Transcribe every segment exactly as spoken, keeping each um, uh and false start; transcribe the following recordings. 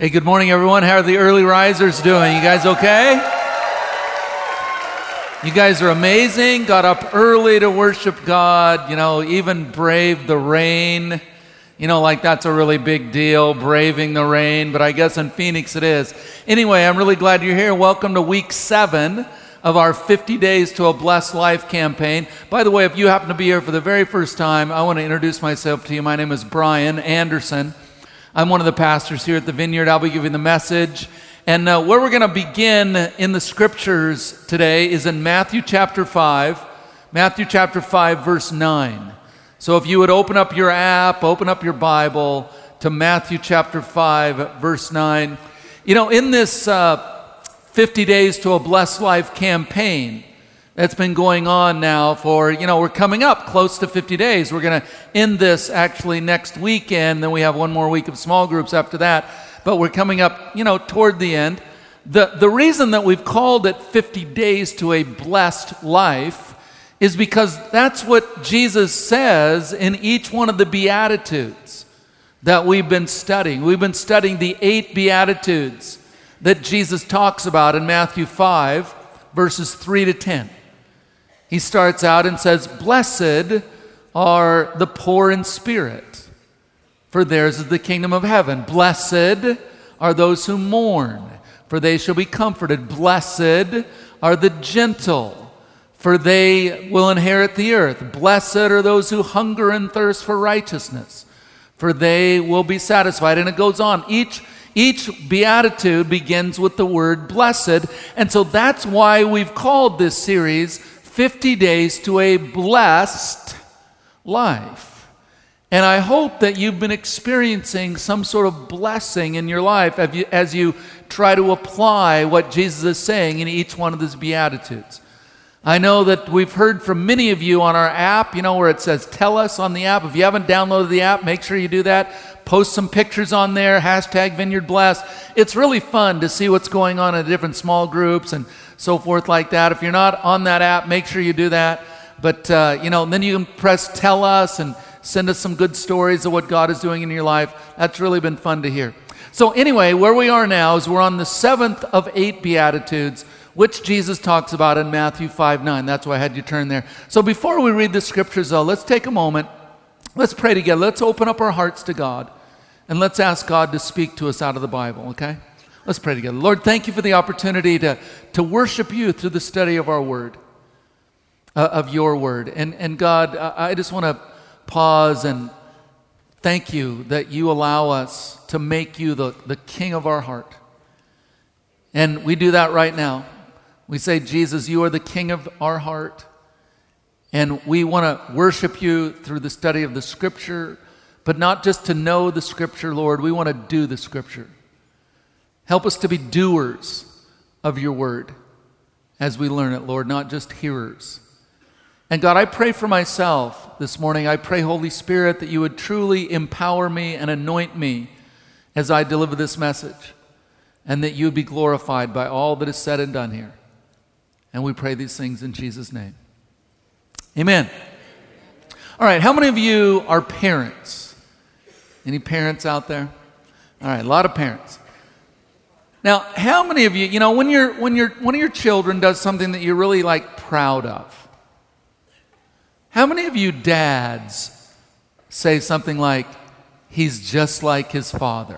Hey, good morning, everyone. How are the early risers doing? You guys okay? You guys are amazing. Got up early to worship God, you know, even braved the rain. You know, like that's a really big deal, braving the rain, but I guess in Phoenix it is. Anyway, I'm really glad you're here. Welcome to week seven of our fifty days to a Blessed Life campaign. By the way, if you happen to be here for the very first time, I want to introduce myself to you. My name is Brian Anderson. I'm one of the pastors here at the Vineyard. I'll be giving the message. And uh, where we're going to begin in the scriptures today is in Matthew chapter five. Matthew chapter five, verse nine. So if you would open up your app, open up your Bible to Matthew chapter five, verse nine. You know, in this uh, fifty days to a Blessed Life campaign that's been going on now for, you know, we're coming up close to fifty days. We're going to end this actually next weekend. Then we have one more week of small groups after that. But we're coming up, you know, toward the end. The, the reason that we've called it fifty days to a blessed life is because that's what Jesus says in each one of the Beatitudes that we've been studying. We've been studying the eight Beatitudes that Jesus talks about in Matthew five, verses three to ten. He starts out and says, "Blessed are the poor in spirit, for theirs is the kingdom of heaven. Blessed are those who mourn, for they shall be comforted. Blessed are the gentle, for they will inherit the earth. Blessed are those who hunger and thirst for righteousness, for they will be satisfied." And it goes on. Each, each beatitude begins with the word blessed. And so that's why we've called this series fifty days to a Blessed Life. And I hope that you've been experiencing some sort of blessing in your life as you, as you try to apply what Jesus is saying in each one of these Beatitudes. I know that we've heard from many of you on our app, you know, where it says, tell us on the app. If you haven't downloaded the app, make sure you do that. Post some pictures on there, hashtag Vineyard Blessed. It's really fun to see what's going on in different small groups and so forth like that. If you're not on that app, make sure you do that. But, uh, you know, then you can press tell us and send us some good stories of what God is doing in your life. That's really been fun to hear. So anyway, where we are now is we're on the seventh of eight Beatitudes, which Jesus talks about in Matthew five nine. That's why I had you turn there. So before we read the scriptures, though, let's take a moment. Let's pray together. Let's open up our hearts to God, and let's ask God to speak to us out of the Bible, okay? Let's pray together. Lord, thank you for the opportunity to, to worship you through the study of our word, uh, of your word. And, and God, I, I just want to pause and thank you that you allow us to make you the, the king of our heart. And we do that right now. We say, Jesus, you are the king of our heart. And we want to worship you through the study of the scripture, but not just to know the scripture, Lord. We want to do the scripture. Help us to be doers of your word as we learn it, Lord, not just hearers. And God, I pray for myself this morning. I pray, Holy Spirit, that you would truly empower me and anoint me as I deliver this message, and that you would be glorified by all that is said and done here. And we pray these things in Jesus' name. Amen. All right, how many of you are parents? Any parents out there? All right, a lot of parents. Now, how many of you, you know, when you're when you're one of your children does something that you're really like proud of, how many of you dads say something like, he's just like his father?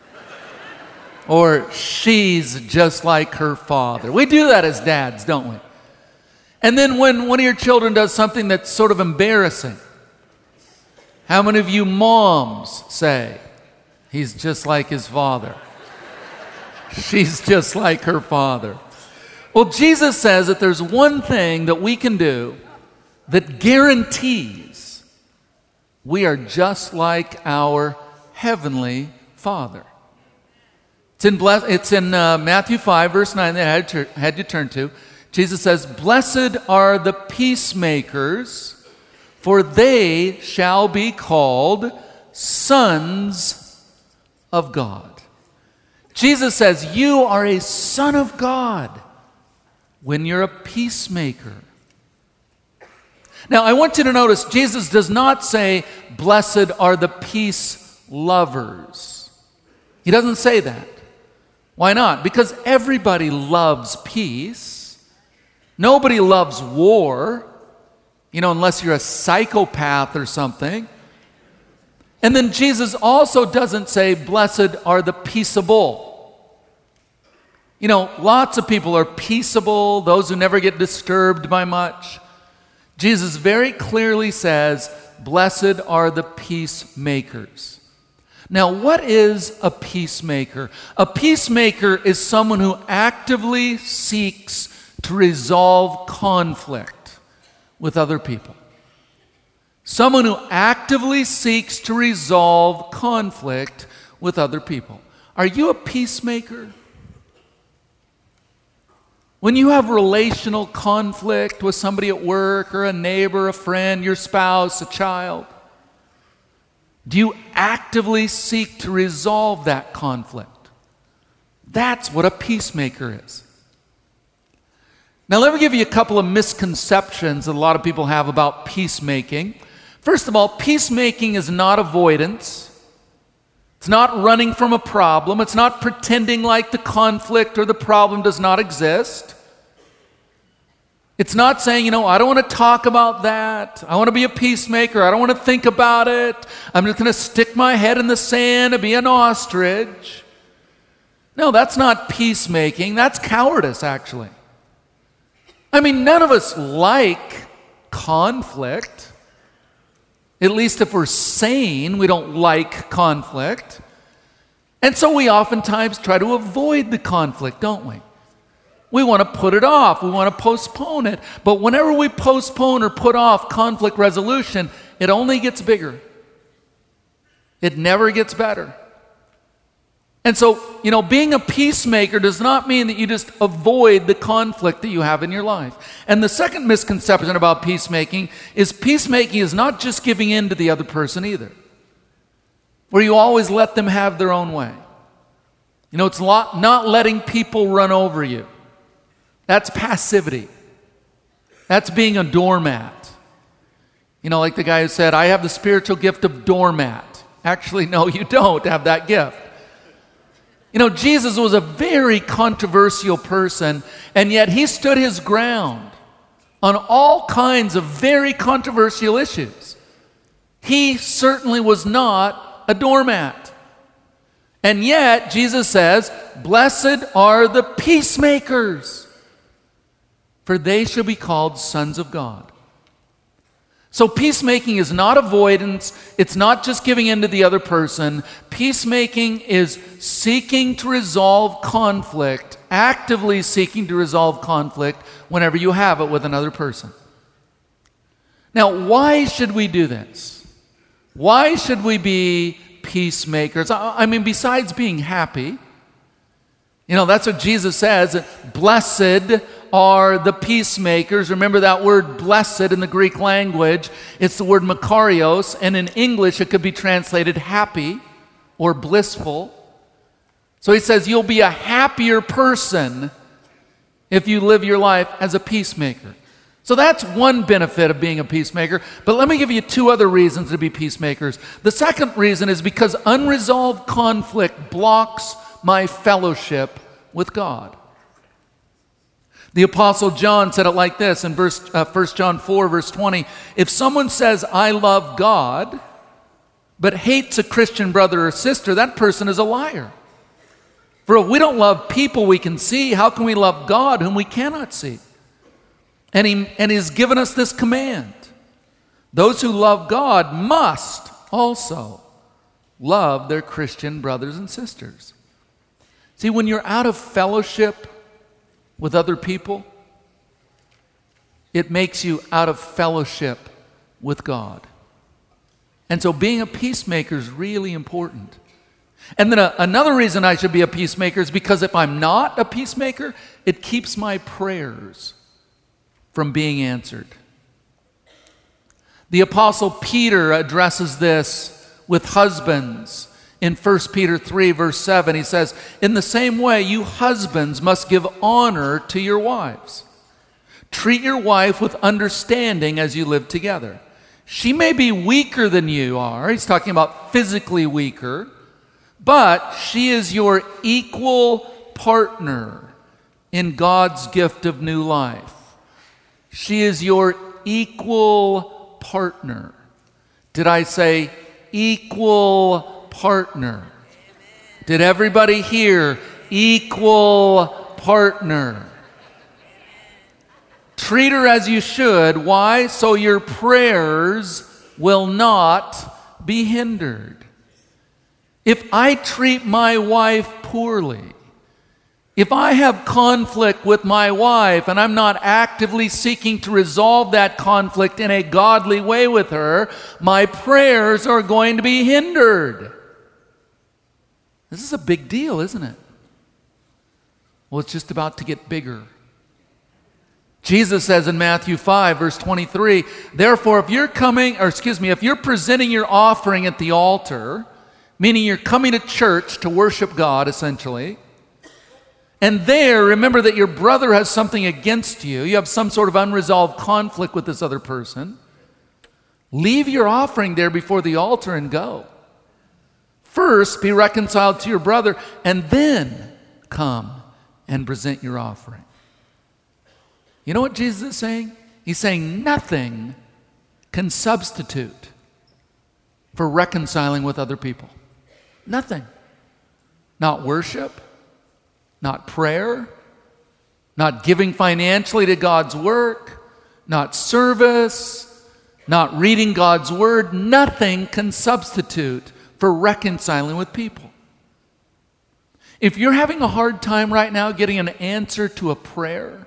Or she's just like her father? We do that as dads, don't we? And then when one of your children does something that's sort of embarrassing, how many of you moms say, he's just like his father? She's just like her father. Well, Jesus says that there's one thing that we can do that guarantees we are just like our heavenly Father. It's in, bless, it's in uh, Matthew five, verse nine that I had, to, had you turn to. Jesus says, "Blessed are the peacemakers, for they shall be called sons of God." Jesus says, you are a son of God when you're a peacemaker. Now, I want you to notice, Jesus does not say, blessed are the peace lovers. He doesn't say that. Why not? Because everybody loves peace. Nobody loves war, you know, unless you're a psychopath or something. And then Jesus also doesn't say, blessed are the peaceable. You know, lots of people are peaceable, those who never get disturbed by much. Jesus very clearly says, blessed are the peacemakers. Now, what is a peacemaker? A peacemaker is someone who actively seeks to resolve conflict with other people. Someone who actively seeks to resolve conflict with other people. Are you a peacemaker? When you have relational conflict with somebody at work or a neighbor, a friend, your spouse, a child, do you actively seek to resolve that conflict? That's what a peacemaker is. Now, let me give you a couple of misconceptions that a lot of people have about peacemaking. First of all, peacemaking is not avoidance. It's not running from a problem. It's not pretending like the conflict or the problem does not exist. It's not saying, you know, I don't want to talk about that. I want to be a peacemaker. I don't want to think about it. I'm just going to stick my head in the sand and be an ostrich. No, that's not peacemaking. That's cowardice, actually. I mean, none of us like conflict. At least if we're sane, we don't like conflict. And so we oftentimes try to avoid the conflict, don't we? We want to put it off. We want to postpone it. But whenever we postpone or put off conflict resolution, it only gets bigger. It never gets better. And so, you know, being a peacemaker does not mean that you just avoid the conflict that you have in your life. And the second misconception about peacemaking is peacemaking is not just giving in to the other person either, where you always let them have their own way. You know, it's not letting people run over you. That's passivity. That's being a doormat. You know, like the guy who said, I have the spiritual gift of doormat. Actually, no, you don't have that gift. You know, Jesus was a very controversial person, and yet he stood his ground on all kinds of very controversial issues. He certainly was not a doormat. And yet, Jesus says, blessed are the peacemakers, for they shall be called sons of God. So peacemaking is not avoidance. It's not just giving in to the other person. Peacemaking is seeking to resolve conflict, actively seeking to resolve conflict whenever you have it with another person. Now, why should we do this? Why should we be peacemakers? I mean, besides being happy, you know, that's what Jesus says, blessed are the peacemakers. Remember that word blessed in the Greek language. It's the word makarios, and in English it could be translated happy or blissful. So he says you'll be a happier person if you live your life as a peacemaker. So that's one benefit of being a peacemaker. But let me give you two other reasons to be peacemakers. The second reason is because unresolved conflict blocks my fellowship with God. The Apostle John said it like this in verse, uh, First John four, verse twenty. If someone says, I love God, but hates a Christian brother or sister, that person is a liar. For if we don't love people we can see, how can we love God whom we cannot see? And he, and he's given us this command. Those who love God must also love their Christian brothers and sisters. See, when you're out of fellowship with other people, it makes you out of fellowship with God. And so being a peacemaker is really important. And then a, another reason I should be a peacemaker is because if I'm not a peacemaker, it keeps my prayers from being answered. The Apostle Peter addresses this with husbands. In First Peter three, verse seven, he says, in the same way, you husbands must give honor to your wives. Treat your wife with understanding as you live together. She may be weaker than you are. He's talking about physically weaker, but she is your equal partner in God's gift of new life. She is your equal partner. Did I say equal partner? Did everybody hear equal partner? Treat her as you should. Why? So your prayers will not be hindered. If I treat my wife poorly, if I have conflict with my wife and I'm not actively seeking to resolve that conflict in a godly way with her, my prayers are going to be hindered. This is a big deal, isn't it? Well, it's just about to get bigger. Jesus says in Matthew five, verse twenty-three, therefore, if you're coming, or excuse me, if you're presenting your offering at the altar, meaning you're coming to church to worship God, essentially, and there, remember that your brother has something against you, you have some sort of unresolved conflict with this other person, leave your offering there before the altar and go. First, be reconciled to your brother, and then come and present your offering. You know what Jesus is saying? He's saying nothing can substitute for reconciling with other people. Nothing. Not worship, not prayer, not giving financially to God's work, not service, not reading God's word. Nothing can substitute for reconciling with people. If you're having a hard time right now getting an answer to a prayer,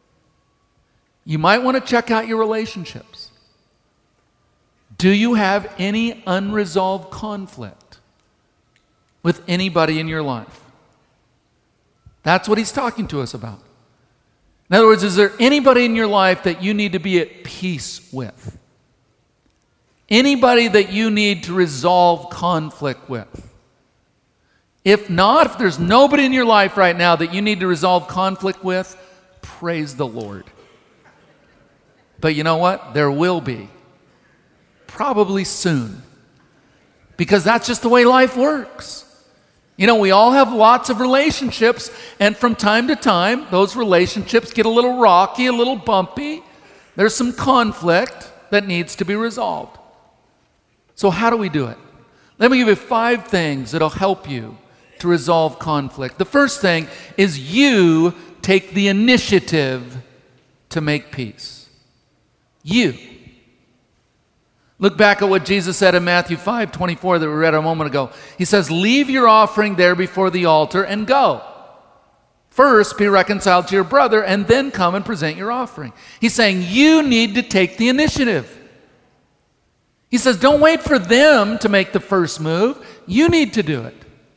you might want to check out your relationships. Do you have any unresolved conflict with anybody in your life? That's what he's talking to us about. In other words, is there anybody in your life that you need to be at peace with? Anybody that you need to resolve conflict with? If not, if there's nobody in your life right now that you need to resolve conflict with, praise the Lord. But you know what? There will be. Probably soon. Because that's just the way life works. You know, we all have lots of relationships, and from time to time, those relationships get a little rocky, a little bumpy. There's some conflict that needs to be resolved. So how do we do it? Let me give you five things that'll help you to resolve conflict. The first thing is you take the initiative to make peace. You. Look back at what Jesus said in Matthew five twenty-four that we read a moment ago. He says, leave your offering there before the altar and go. First, be reconciled to your brother and then come and present your offering. He's saying you need to take the initiative. He says, don't wait for them to make the first move. You need to do it.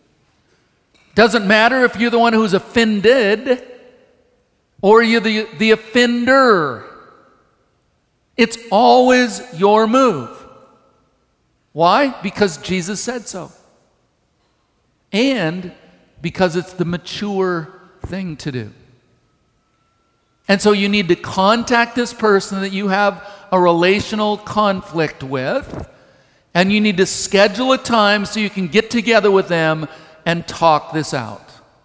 Doesn't matter if you're the one who's offended or you're the, the offender. It's always your move. Why? Because Jesus said so. And because it's the mature thing to do. And so you need to contact this person that you have a relational conflict with, and you need to schedule a time so you can get together with them and talk this out.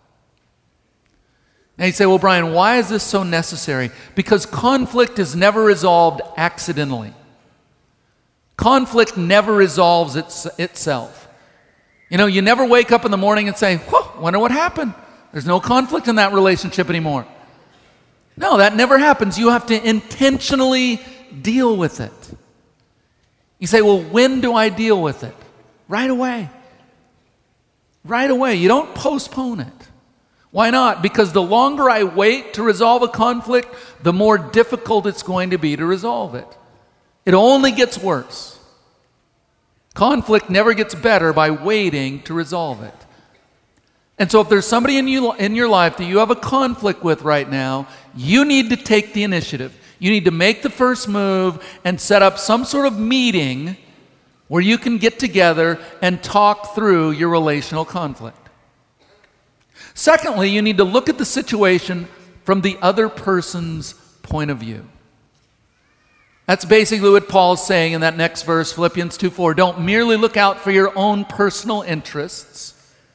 Now you say, well, Brian, why is this so necessary? Because conflict is never resolved accidentally. Conflict never resolves its, itself. You know, you never wake up in the morning and say, whoa, wonder what happened. There's no conflict in that relationship anymore. No, that never happens. You have to intentionally deal with it. You say, well, when do I deal with it? Right away. Right away. You don't postpone it. Why not? Because the longer I wait to resolve a conflict, the more difficult it's going to be to resolve it. It only gets worse. Conflict never gets better by waiting to resolve it. And so if there's somebody in, you, in your life that you have a conflict with right now, you need to take the initiative. You need to make the first move and set up some sort of meeting where you can get together and talk through your relational conflict. Secondly, you need to look at the situation from the other person's point of view. That's basically what Paul's saying in that next verse, Philippians two four. Don't merely look out for your own personal interests,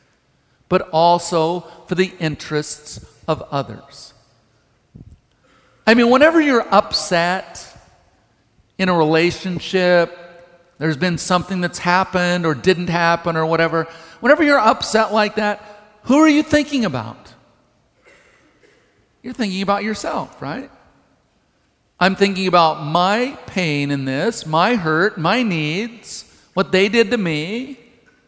but also for the interests of others. I mean, whenever you're upset in a relationship, there's been something that's happened or didn't happen or whatever, whenever you're upset like that, who are you thinking about? You're thinking about yourself, right? I'm thinking about my pain in this, my hurt, my needs, what they did to me.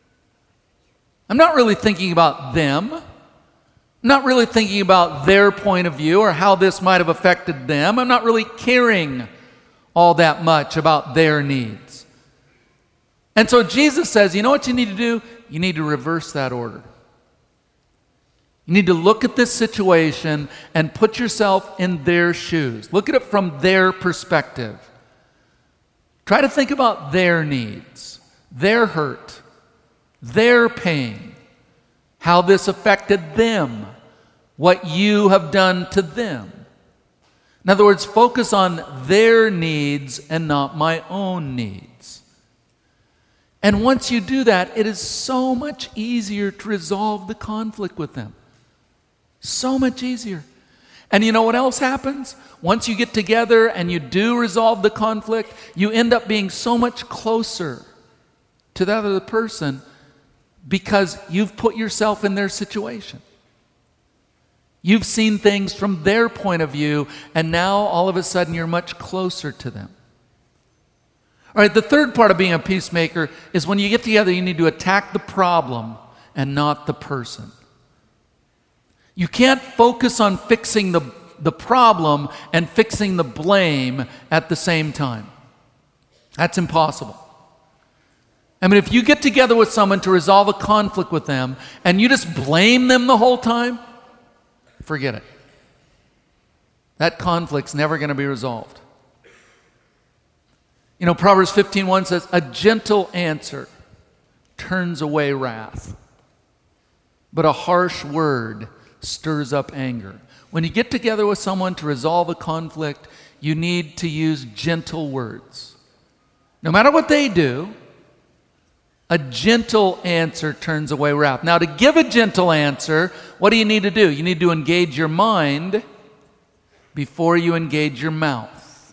I'm not really thinking about them. I'm not really thinking about their point of view or how this might have affected them. I'm not really caring all that much about their needs. And so Jesus says, you know what you need to do? You need to reverse that order. You need to look at this situation and put yourself in their shoes. Look at it from their perspective. Try to think about their needs, their hurt, their pain, how this affected them, what you have done to them. In other words, focus on their needs and not my own needs. And once you do that, it is so much easier to resolve the conflict with them. So much easier. And you know what else happens? Once you get together and you do resolve the conflict, you end up being so much closer to that other person because you've put yourself in their situation. You've seen things from their point of view, and now all of a sudden you're much closer to them. All right, the third part of being a peacemaker is when you get together, you need to attack the problem and not the person. You can't focus on fixing the, the problem and fixing the blame at the same time. That's impossible. I mean, if you get together with someone to resolve a conflict with them and you just blame them the whole time, forget it. That conflict's never going to be resolved. You know, Proverbs fifteen one says, a gentle answer turns away wrath, but a harsh word stirs up anger. When you get together with someone to resolve a conflict, you need to use gentle words. No matter what they do, a gentle answer turns away wrath. Now, to give a gentle answer, what do you need to do? You need to engage your mind before you engage your mouth.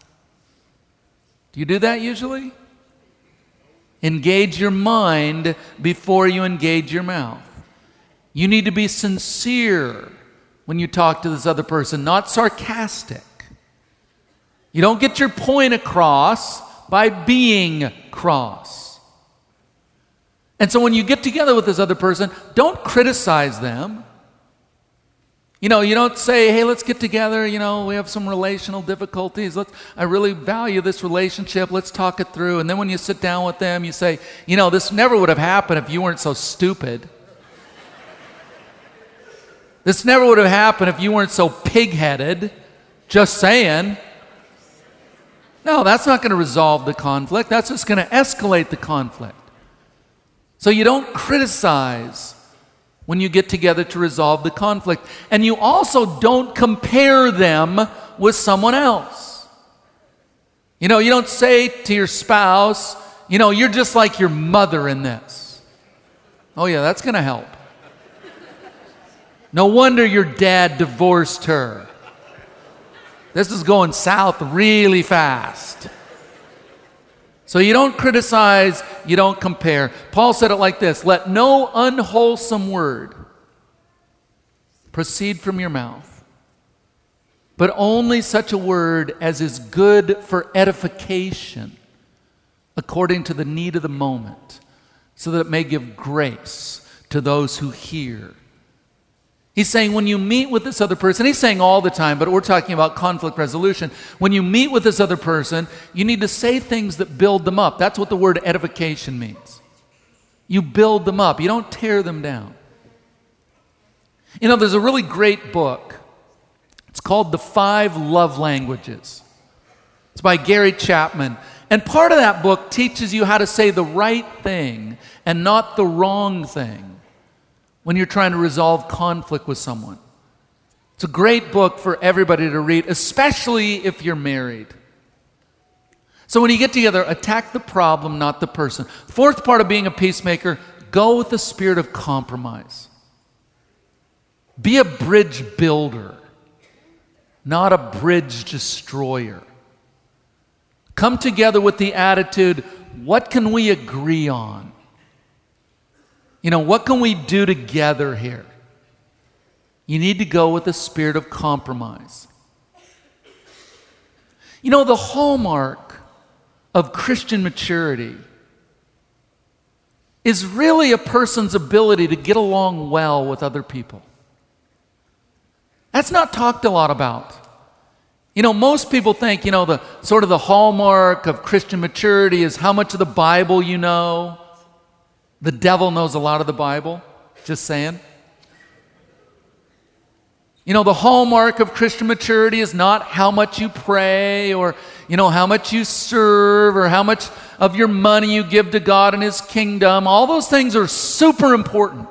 Do you do that usually? Engage your mind before you engage your mouth. You need to be sincere when you talk to this other person, not sarcastic. You don't get your point across by being cross. And so when you get together with this other person, don't criticize them. You know, you don't say, hey, let's get together, you know, we have some relational difficulties. Let's, I really value this relationship. Let's talk it through. And then when you sit down with them, you say, you know, this never would have happened if you weren't so stupid. This never would have happened if you weren't so pig-headed. Just saying. No, that's not going to resolve the conflict. That's just going to escalate the conflict. So you don't criticize when you get together to resolve the conflict. And you also don't compare them with someone else. You know, you don't say to your spouse, you know, you're just like your mother in this. Oh yeah, that's going to help. No wonder your dad divorced her. This is going south really fast. So you don't criticize, you don't compare. Paul said it like this, let no unwholesome word proceed from your mouth, but only such a word as is good for edification according to the need of the moment, so that it may give grace to those who hear. He's saying when you meet with this other person, he's saying all the time, but we're talking about conflict resolution. When you meet with this other person, you need to say things that build them up. That's what the word edification means. You build them up. You don't tear them down. You know, there's a really great book. It's called The Five Love Languages. It's by Gary Chapman. And part of that book teaches you how to say the right thing and not the wrong thing when you're trying to resolve conflict with someone. It's a great book for everybody to read, especially if you're married. So when you get together, attack the problem, not the person. Fourth part of being a peacemaker, go with the spirit of compromise. Be a bridge builder, not a bridge destroyer. Come together with the attitude, what can we agree on? You know, what can we do together here? You need to go with a spirit of compromise. You know, the hallmark of Christian maturity is really a person's ability to get along well with other people. That's not talked a lot about. You know, most people think, you know, the sort of the hallmark of Christian maturity is how much of the Bible you know. The devil knows a lot of the Bible, just saying. You know, the hallmark of Christian maturity is not how much you pray or, you know, how much you serve or how much of your money you give to God and His kingdom. All those things are super important.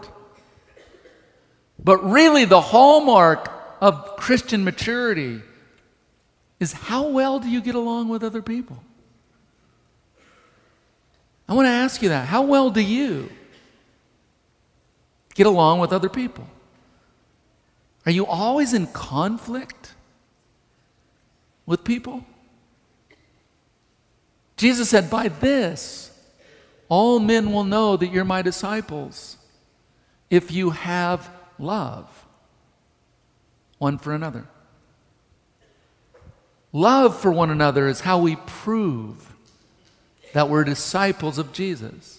But really, the hallmark of Christian maturity is how well do you get along with other people? I want to ask you that. How well do you get along with other people? Are you always in conflict with people? Jesus said, by this, all men will know that you're my disciples if you have love one for another. Love for one another is how we prove that we're disciples of Jesus.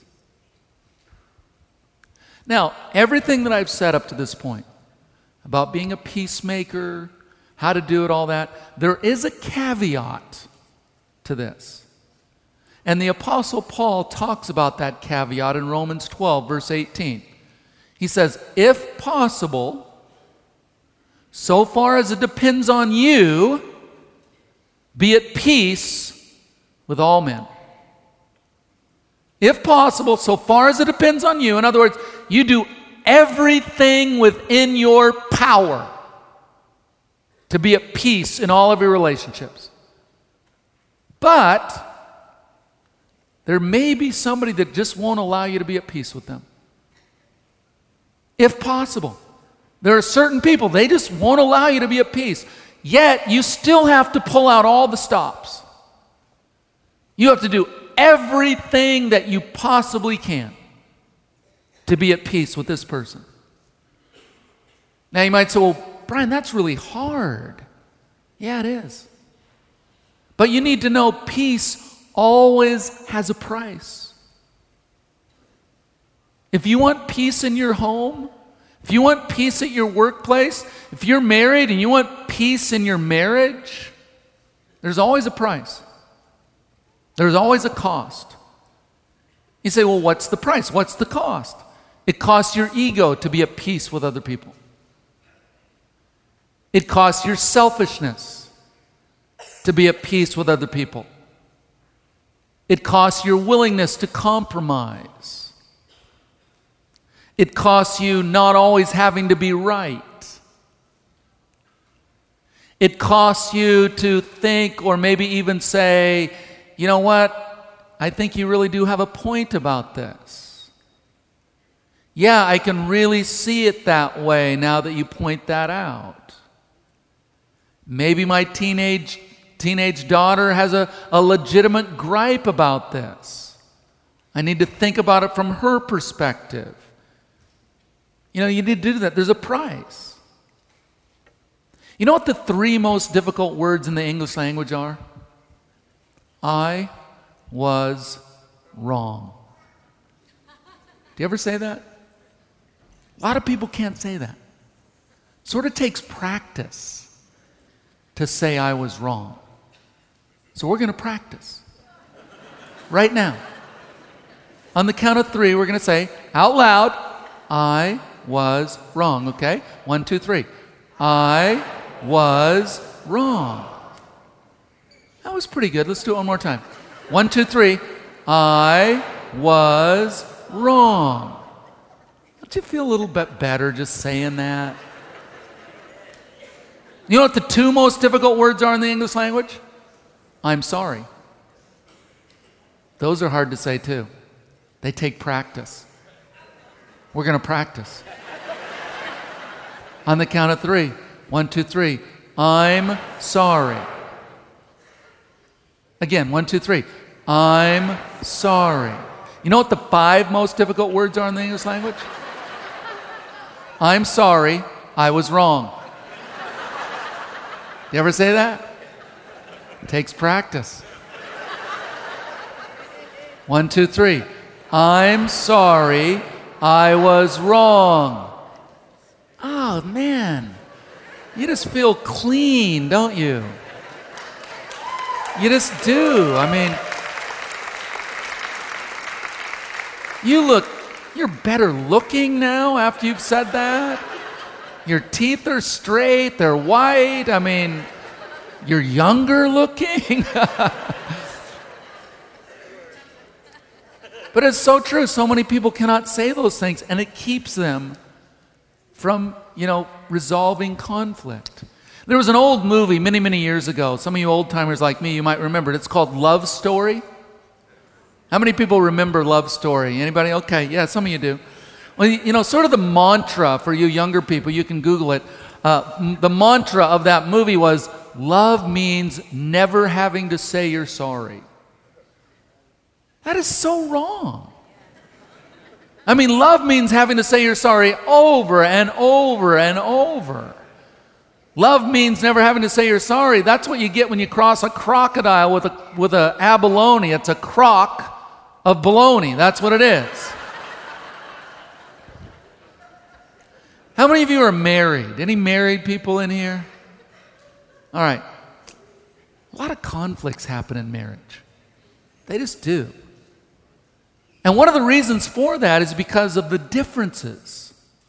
Now, everything that I've said up to this point about being a peacemaker, how to do it, all that, there is a caveat to this. And the Apostle Paul talks about that caveat in Romans twelve, verse eighteen. He says, if possible, so far as it depends on you, be at peace with all men. If possible, so far as it depends on you, in other words, you do everything within your power to be at peace in all of your relationships. But there may be somebody that just won't allow you to be at peace with them. If possible. There are certain people, they just won't allow you to be at peace. Yet, you still have to pull out all the stops. You have to do everything that you possibly can to be at peace with this person. Now you might say, well, Brian, that's really hard. Yeah, it is. But you need to know peace always has a price. If you want peace in your home, if you want peace at your workplace, if you're married and you want peace in your marriage, there's always a price. There's always a cost. You say, well, what's the price? What's the cost? It costs your ego to be at peace with other people. It costs your selfishness to be at peace with other people. It costs your willingness to compromise. It costs you not always having to be right. It costs you to think or maybe even say, you know what? I think you really do have a point about this. Yeah, I can really see it that way now that you point that out. Maybe my teenage teenage daughter has a, a legitimate gripe about this. I need to think about it from her perspective. You know, you need to do that. There's a price. You know what the three most difficult words in the English language are? I was wrong. Do you ever say that? A lot of people can't say that. Sort of takes practice to say I was wrong. So we're going to practice right now. On the count of three, we're going to say out loud, I was wrong, okay? One, two, three. I was wrong. That was pretty good. Let's do it one more time. One, two, three. I was wrong. Don't you feel a little bit better just saying that? You know what the two most difficult words are in the English language? I'm sorry. Those are hard to say too. They take practice. We're going to practice. On the count of three. One, two, three. I'm sorry. Again, one, two, three. I'm sorry. You know what the five most difficult words are in the English language? I'm sorry, I was wrong. You ever say that? It takes practice. One, two, three. I'm sorry, I was wrong. Oh, man. You just feel clean, don't you? You just do. I mean, you look, you're better looking now after you've said that. Your teeth are straight, they're white. I mean, you're younger looking. But it's so true. So many people cannot say those things, and it keeps them from, you know, resolving conflict. There was an old movie many, many years ago. Some of you old-timers like me, you might remember it. It's called Love Story. How many people remember Love Story? Anybody? Okay, yeah, some of you do. Well, you know, sort of the mantra for you younger people, you can Google it. Uh, the mantra of that movie was, love means never having to say you're sorry. That is so wrong. I mean, love means having to say you're sorry over and over and over. Love means never having to say you're sorry. That's what you get when you cross a crocodile with a with a abalone. It's a crock of baloney. That's what it is. How many of you are married? Any married people in here? All right. A lot of conflicts happen in marriage. They just do. And one of the reasons for that is because of the differences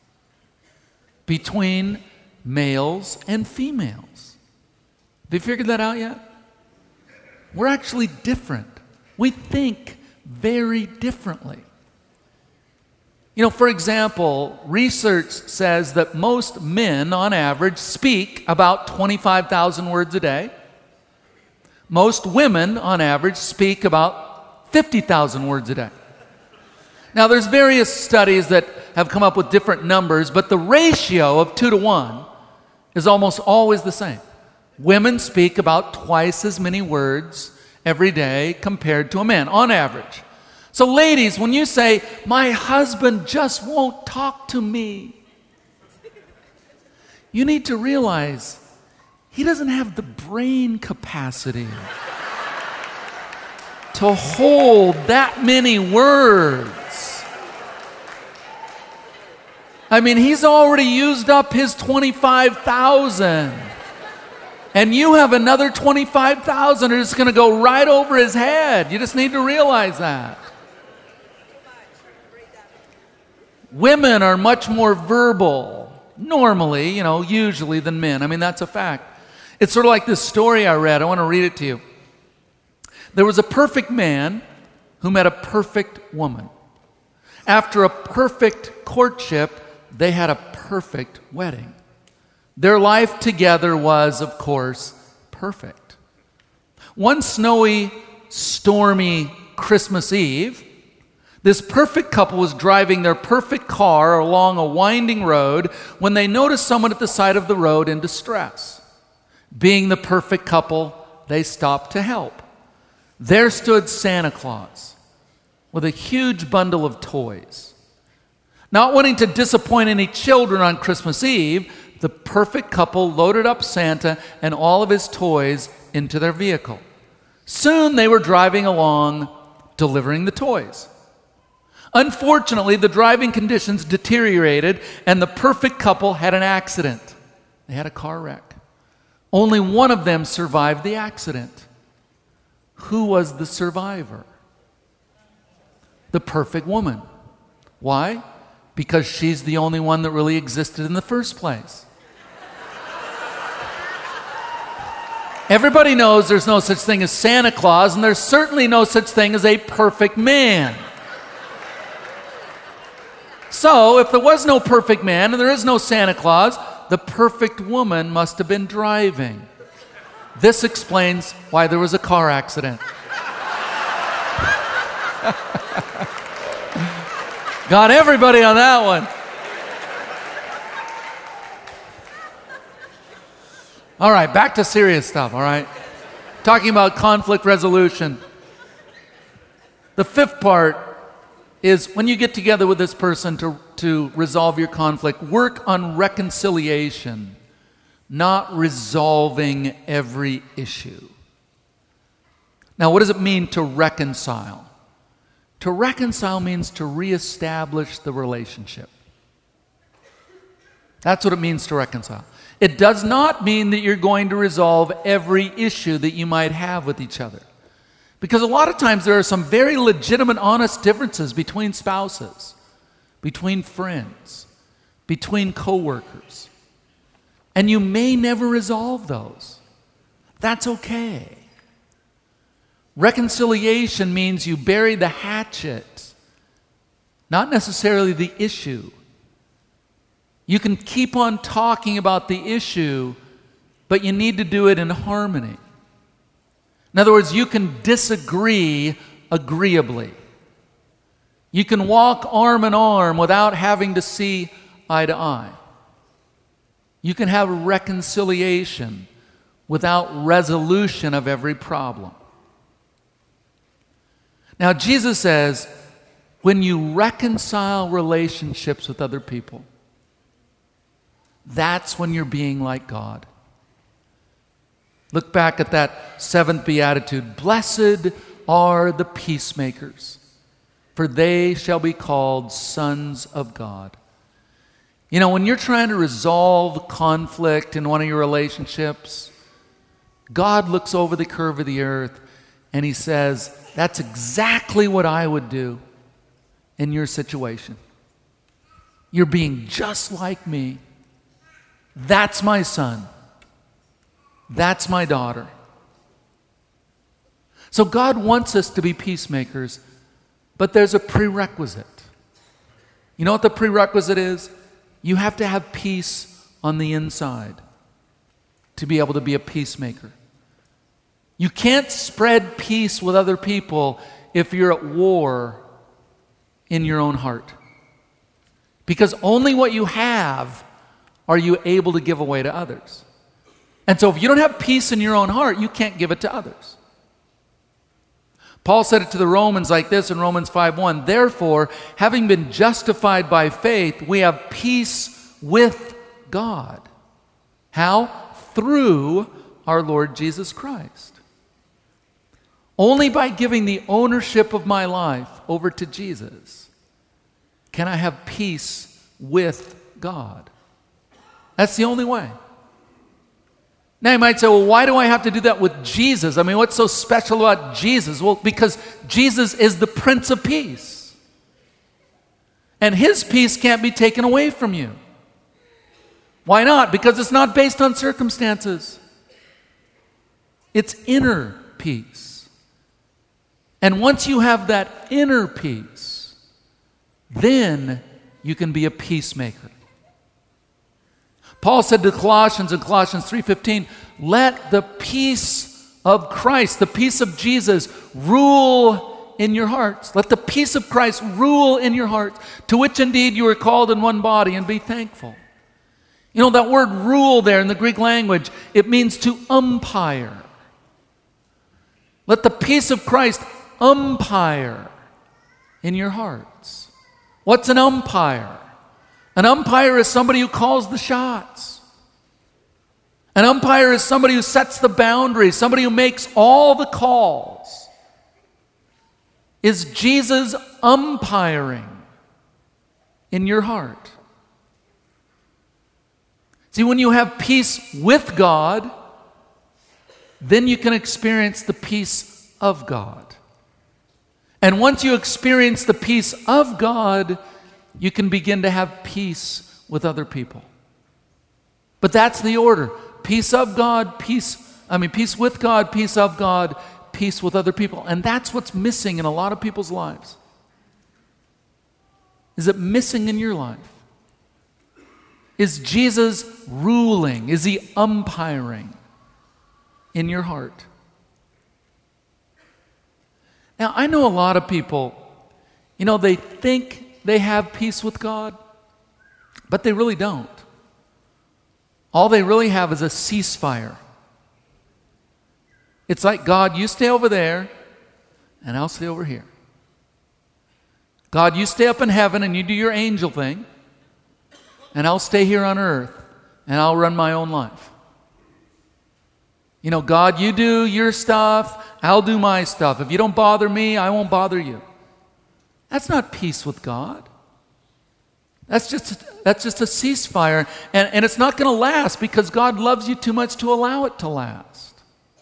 between males and females. Have you figured that out yet? We're actually different. We think very differently. You know, for example, research says that most men, on average, speak about twenty-five thousand words a day. Most women, on average, speak about fifty thousand words a day. Now, there's various studies that have come up with different numbers, but the ratio of two to one is almost always the same. Women speak about twice as many words every day compared to a man, on average. So ladies, when you say, my husband just won't talk to me, you need to realize he doesn't have the brain capacity to hold that many words. I mean, he's already used up his twenty-five thousand. And you have another twenty-five thousand that's going to go right over his head. You just need to realize that. Women are much more verbal, normally, you know, usually than men. I mean, that's a fact. It's sort of like this story I read. I want to read it to you. There was a perfect man who met a perfect woman. After a perfect courtship, they had a perfect wedding. Their life together was, of course, perfect. One snowy, stormy Christmas Eve, this perfect couple was driving their perfect car along a winding road when they noticed someone at the side of the road in distress. Being the perfect couple, they stopped to help. There stood Santa Claus with a huge bundle of toys. Not wanting to disappoint any children on Christmas Eve, the perfect couple loaded up Santa and all of his toys into their vehicle. Soon they were driving along, delivering the toys. Unfortunately, the driving conditions deteriorated and the perfect couple had an accident. They had a car wreck. Only one of them survived the accident. Who was the survivor? The perfect woman. Why? Because she's the only one that really existed in the first place. Everybody knows there's no such thing as Santa Claus, and there's certainly no such thing as a perfect man. So, if there was no perfect man and there is no Santa Claus, the perfect woman must have been driving. This explains why there was a car accident. Got everybody on that one. All right, back to serious stuff, all right? Talking about conflict resolution. The fifth part is when you get together with this person to, to resolve your conflict, work on reconciliation, not resolving every issue. Now, what does it mean to reconcile? To reconcile means to reestablish the relationship. That's what it means to reconcile. It does not mean that you're going to resolve every issue that you might have with each other. Because a lot of times there are some very legitimate, honest differences between spouses, between friends, between coworkers. And you may never resolve those. That's okay. Reconciliation means you bury the hatchet, not necessarily the issue. You can keep on talking about the issue, but you need to do it in harmony. In other words, you can disagree agreeably. You can walk arm in arm without having to see eye to eye. You can have reconciliation without resolution of every problem. Now, Jesus says, when you reconcile relationships with other people, that's when you're being like God. Look back at that seventh beatitude. Blessed are the peacemakers, for they shall be called sons of God. You know, when you're trying to resolve conflict in one of your relationships, God looks over the curve of the earth and he says, that's exactly what I would do in your situation. You're being just like me. That's my son. That's my daughter. So God wants us to be peacemakers, but there's a prerequisite. You know what the prerequisite is? You have to have peace on the inside to be able to be a peacemaker. You can't spread peace with other people if you're at war in your own heart. Because only what you have are you able to give away to others. And so if you don't have peace in your own heart, you can't give it to others. Paul said it to the Romans like this in Romans five one. Therefore, having been justified by faith, we have peace with God. How? Through our Lord Jesus Christ. Only by giving the ownership of my life over to Jesus can I have peace with God. That's the only way. Now you might say, well, why do I have to do that with Jesus? I mean, what's so special about Jesus? Well, because Jesus is the Prince of Peace. And his peace can't be taken away from you. Why not? Because it's not based on circumstances. It's inner peace. And once you have that inner peace, then you can be a peacemaker. Paul said to Colossians in Colossians three fifteen, let the peace of Christ, the peace of Jesus, rule in your hearts. Let the peace of Christ rule in your hearts, to which indeed you are called in one body, and be thankful. You know, that word rule there in the Greek language, it means to umpire. Let the peace of Christ umpire in your hearts. What's an umpire? An umpire is somebody who calls the shots. An umpire is somebody who sets the boundaries, somebody who makes all the calls. Is Jesus umpiring in your heart? See, when you have peace with God, then you can experience the peace of God. And once you experience the peace of God, you can begin to have peace with other people. But that's the order. Peace of God, peace, I mean, peace with God, peace of God, peace with other people. And that's what's missing in a lot of people's lives. Is it missing in your life? Is Jesus ruling? Is he umpiring in your heart? Now, I know a lot of people, you know, they think they have peace with God, but they really don't. all they really have is a ceasefire. It's like, God, you stay over there, and I'll stay over here. God, you stay up in heaven and you do your angel thing, and I'll stay here on earth, and I'll run my own life. You know, God, you do your stuff, I'll do my stuff. If you don't bother me, I won't bother you. That's not peace with God. That's just, that's just a ceasefire, and, and it's not going to last because God loves you too much to allow it to last.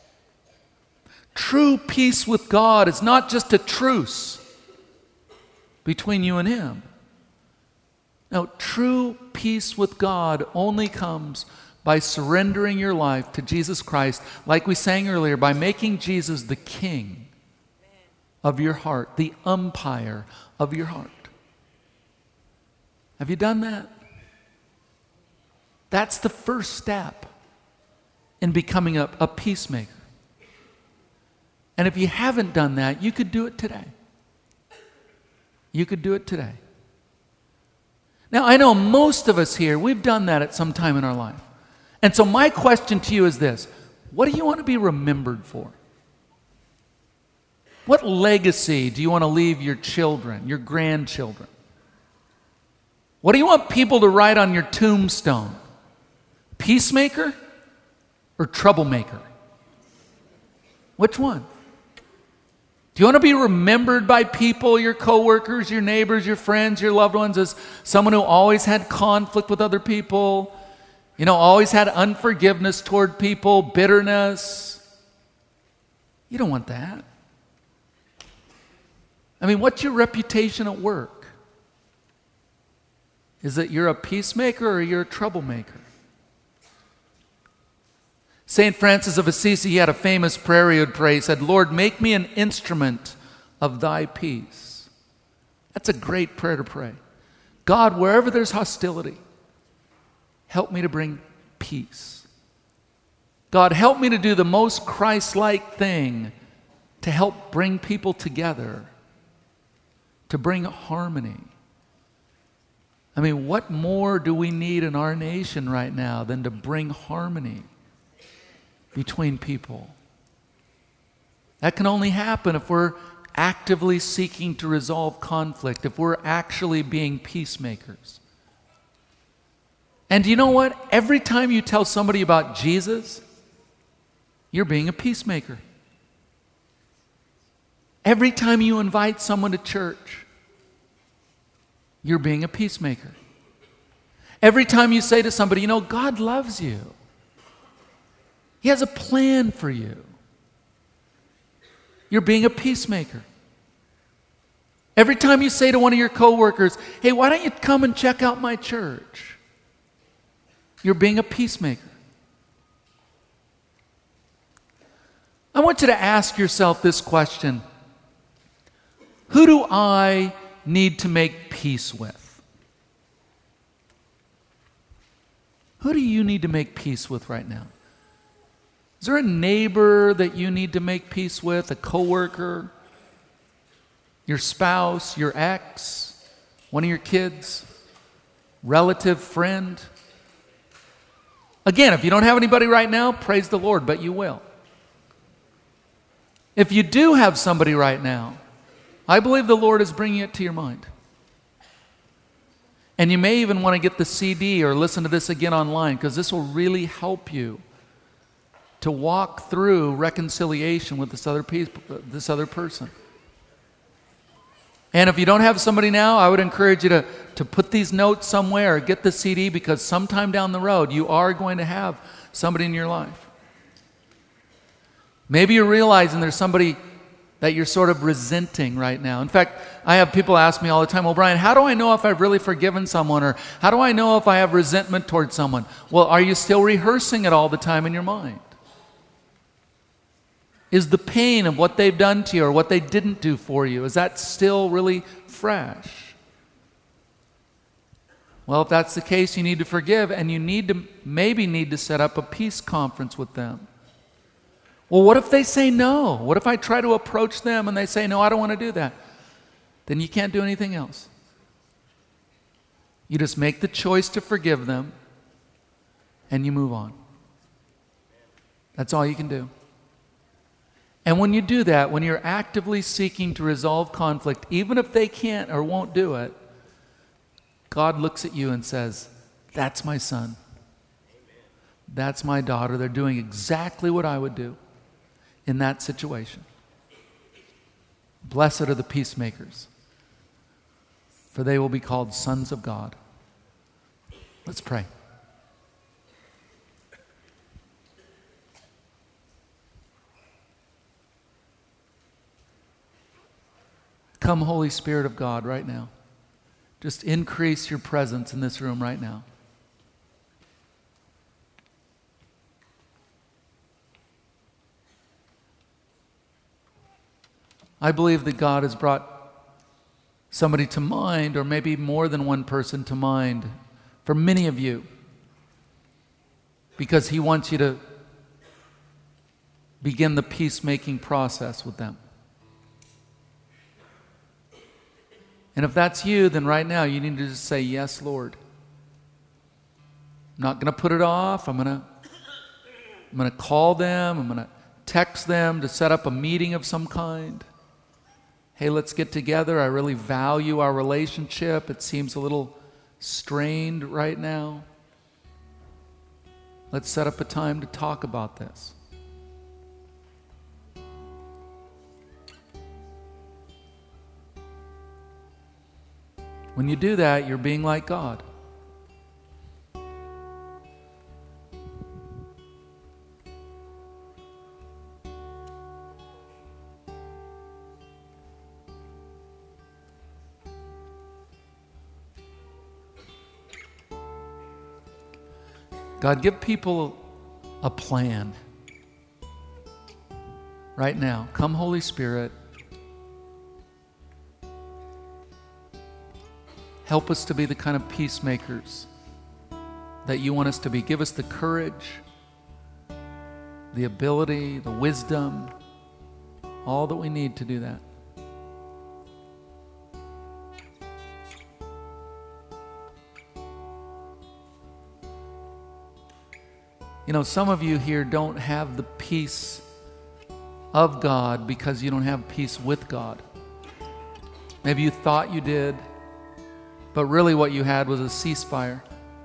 True peace with God is not just a truce between you and Him. No, true peace with God only comes by surrendering your life to Jesus Christ, like we sang earlier, by making Jesus the king of your heart, the umpire of your heart. Have you done that? That's the first step in becoming a, a peacemaker. And if you haven't done that, you could do it today. You could do it today. Now, I know most of us here, we've done that at some time in our life. And so my question to you is this: what do you want to be remembered for? What legacy do you want to leave your children, your grandchildren? What do you want people to write on your tombstone? Peacemaker or troublemaker? Which one? Do you want to be remembered by people, your coworkers, your neighbors, your friends, your loved ones, as someone who always had conflict with other people, you know, always had unforgiveness toward people, bitterness? You don't want that. I mean, what's your reputation at work? Is it you're a peacemaker or you're a troublemaker? Saint Francis of Assisi, he had a famous prayer he would pray. He said, Lord, make me an instrument of thy peace. That's a great prayer to pray. God, wherever there's hostility, help me to bring peace. God, help me to do the most Christ-like thing to help bring people together, to bring harmony. I mean, what more do we need in our nation right now than to bring harmony between people? That can only happen if we're actively seeking to resolve conflict, if we're actually being peacemakers. And you know what? Every time you tell somebody about Jesus, you're being a peacemaker. Every time you invite someone to church, you're being a peacemaker. Every time you say to somebody, you know, God loves you. He has a plan for you. You're being a peacemaker. Every time you say to one of your coworkers, hey, why don't you come and check out my church? You're being a peacemaker. I want you to ask yourself this question: who do I need to make peace with? Who do you need to make peace with right now? Is there a neighbor that you need to make peace with, a coworker, your spouse, your ex, one of your kids, relative, friend? Again, if you don't have anybody right now, praise the Lord, but you will. If you do have somebody right now, I believe the Lord is bringing it to your mind. And you may even want to get the C D or listen to this again online, because this will really help you to walk through reconciliation with this other pe- this other person. And if you don't have somebody now, I would encourage you to, to put these notes somewhere, or get the C D, because sometime down the road you are going to have somebody in your life. Maybe you're realizing there's somebody that you're sort of resenting right now. In fact, I have people ask me all the time, well, Brian, how do I know if I've really forgiven someone? Or how do I know if I have resentment towards someone? Well, are you still rehearsing it all the time in your mind? Is the pain of what they've done to you or what they didn't do for you, is that still really fresh? Well, if that's the case, you need to forgive, and you need to maybe need to set up a peace conference with them. Well, what if they say no? What if I try to approach them and they say, no, I don't want to do that? Then you can't do anything else. You just make the choice to forgive them, and you move on. That's all you can do. And when you do that, when you're actively seeking to resolve conflict, even if they can't or won't do it, God looks at you and says, that's my son. That's my daughter. They're doing exactly what I would do in that situation. Blessed are the peacemakers, for they will be called sons of God. Let's pray. Come, Holy Spirit of God, right now. Just increase your presence in this room right now. I believe that God has brought somebody to mind, or maybe more than one person to mind, for many of you, because He wants you to begin the peacemaking process with them. And if that's you, then right now you need to just say, yes, Lord. I'm not going to put it off. I'm going to I'm going to call them. I'm going to text them to set up a meeting of some kind. Hey, let's get together. I really value our relationship. It seems a little strained right now. Let's set up a time to talk about this. When you do that, you're being like God. God, give people a plan right now. Come, Holy Spirit. Help us to be the kind of peacemakers that you want us to be. Give us the courage, the ability, the wisdom, all that we need to do that. You know, some of you here don't have the peace of God because you don't have peace with God. Maybe you thought you did, but really what you had was a ceasefire.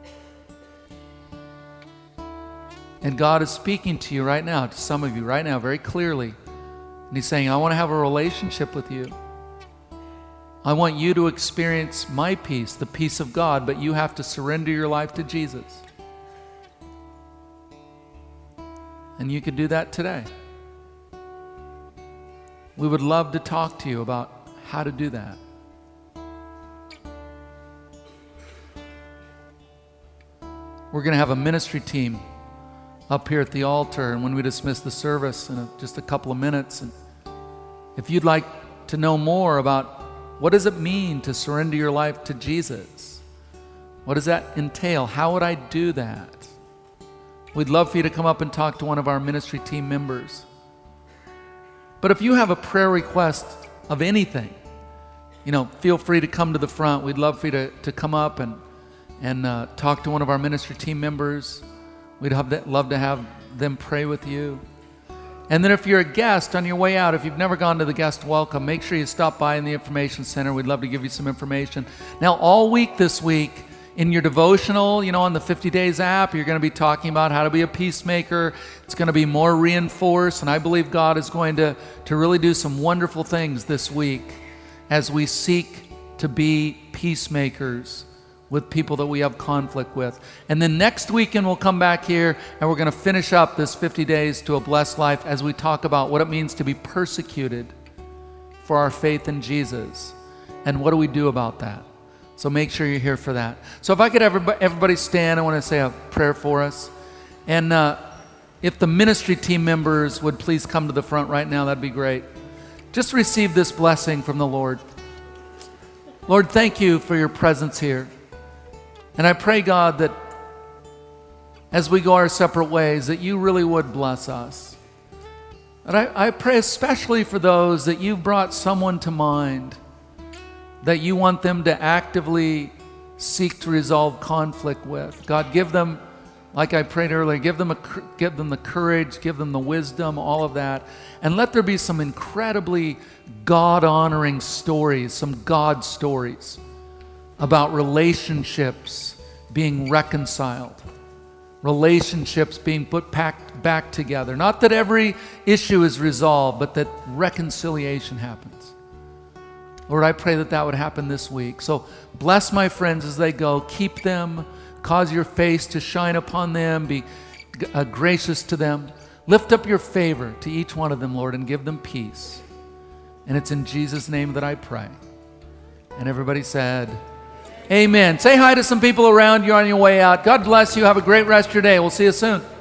And God is speaking to you right now, to some of you right now, very clearly. And He's saying, I want to have a relationship with you. I want you to experience my peace, the peace of God, but you have to surrender your life to Jesus. And you can do that today. We would love to talk to you about how to do that. We're going to have a ministry team up here at the altar, and when we dismiss the service in a, just a couple of minutes, and if you'd like to know more about what does it mean to surrender your life to Jesus, what does that entail? How would I do that? We'd love for you to come up and talk to one of our ministry team members. But if you have a prayer request of anything, you know, feel free to come to the front. We'd love for you to, to come up and, and uh, talk to one of our ministry team members. We'd have that, love to have them pray with you. And then if you're a guest on your way out, if you've never gone to the guest welcome, make sure you stop by in the information center. We'd love to give you some information. Now, all week this week, in your devotional, you know, on the fifty days app, you're going to be talking about how to be a peacemaker. It's going to be more reinforced, and I believe God is going to, to really do some wonderful things this week as we seek to be peacemakers with people that we have conflict with. And then next weekend we'll come back here and we're going to finish up this fifty days to a blessed life as we talk about what it means to be persecuted for our faith in Jesus. And what do we do about that? So make sure you're here for that. So if I could everybody, everybody stand, I want to say a prayer for us. And uh, if the ministry team members would please come to the front right now, that'd be great. Just receive this blessing from the Lord. Lord, thank you for your presence here. And I pray, God, that as we go our separate ways, that you really would bless us. And I, I pray especially for those that you've brought someone to mind, that you want them to actively seek to resolve conflict with. God, give them like I prayed earlier, give them, a, give them the courage, give them the wisdom, all of that. And let there be some incredibly God-honoring stories, some God stories about relationships being reconciled, relationships being put back, back together. Not that every issue is resolved, but that reconciliation happens. Lord, I pray that that would happen this week. So bless my friends as they go. Keep them. Cause your face to shine upon them. Be uh, gracious to them. Lift up your favor to each one of them, Lord, and give them peace. And it's in Jesus' name that I pray. And everybody said, amen. Say hi to some people around you on your way out. God bless you. Have a great rest of your day. We'll see you soon.